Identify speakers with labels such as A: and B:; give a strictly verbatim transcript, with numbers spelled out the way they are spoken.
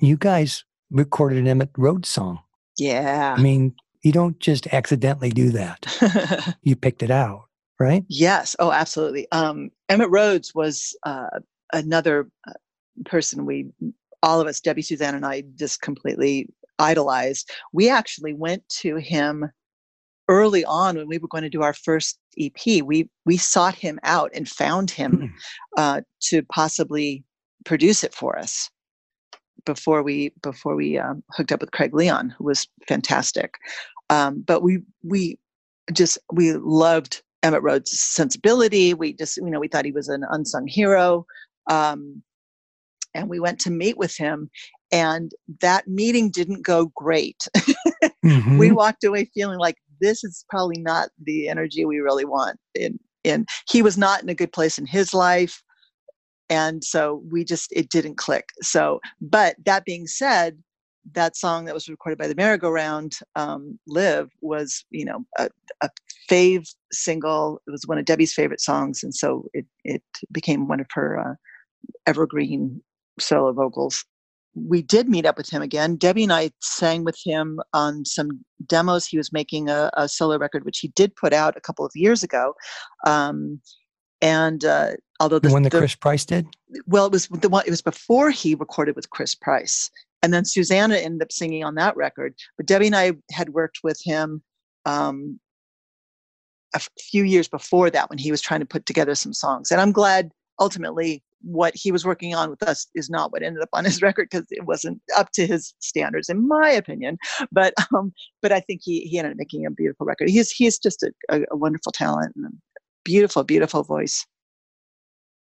A: you guys recorded an Emmett Rhodes song.
B: Yeah.
A: I mean, you don't just accidentally do that. You picked it out, right?
B: Yes. Oh, absolutely. Um, Emmett Rhodes was uh, another uh, person we, all of us, Debbie, Suzanne, and I just completely idolized. We actually went to him early on when we were going to do our first E P. We we sought him out and found him
A: Hmm.
B: uh, to possibly produce it for us before we before we um, hooked up with Craig Leon, who was fantastic. Um, but we we just we loved Emmett Rhodes' sensibility. We just you know we thought he was an unsung hero, um, and we went to meet with him. And that meeting didn't go great.
A: Mm-hmm.
B: We walked away feeling like this is probably not the energy we really want. And and he was not in a good place in his life. And so we just, it didn't click. So, but that being said, that song that was recorded by the Merry-Go-Round, um, Live, was, you know, a, a fave single. It was one of Debbie's favorite songs. And so it, it became one of her uh, evergreen solo vocals. We did meet up with him again. Debbie and I sang with him on some demos. He was making a, a solo record, which he did put out a couple of years ago. Um, and uh, although
A: the,
B: the
A: one that
B: the,
A: Chris Price did,
B: well, it was the one. It was before he recorded with Chris Price, and then Susanna ended up singing on that record. But Debbie and I had worked with him um, a few years before that when he was trying to put together some songs. And I'm glad ultimately what he was working on with us is not what ended up on his record, because it wasn't up to his standards, in my opinion. But um, but I think he he ended up making a beautiful record. He's he's just a, a, a wonderful talent and a beautiful, beautiful voice.